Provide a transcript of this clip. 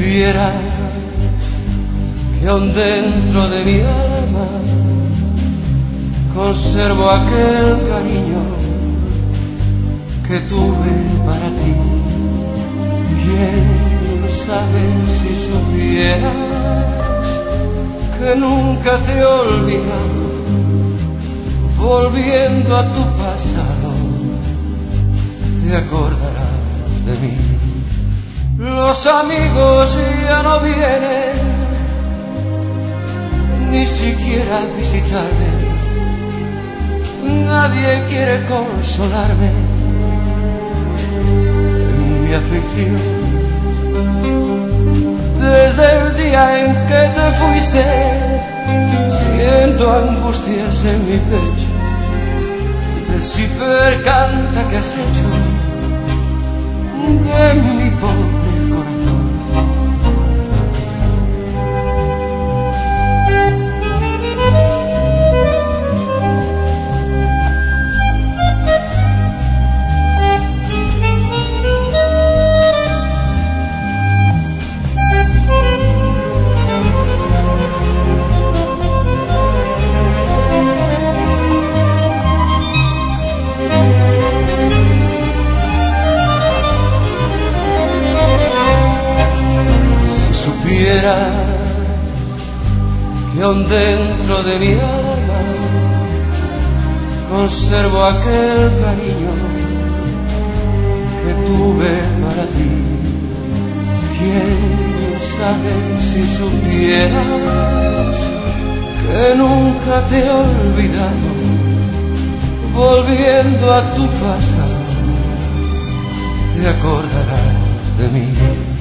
supieras que aún dentro de mi alma conservo aquel cariño que tuve para ti. ¿Quién sabe si supieras que nunca te he olvidado? Volviendo a tu pasado, te acordarás de mí. Los amigos ya no vienen ni siquiera a visitarme. Nadie quiere consolarme en mi aflicción. Desde el día en que te fuiste, siento angustias en mi pecho. Si percanta que has hecho de mi pobre corazón. Que aún dentro de mi alma conservo aquel cariño que tuve para ti. ¿Quién sabe si supieras que nunca te he olvidado? Volviendo a tu pasado, te acordarás de mí.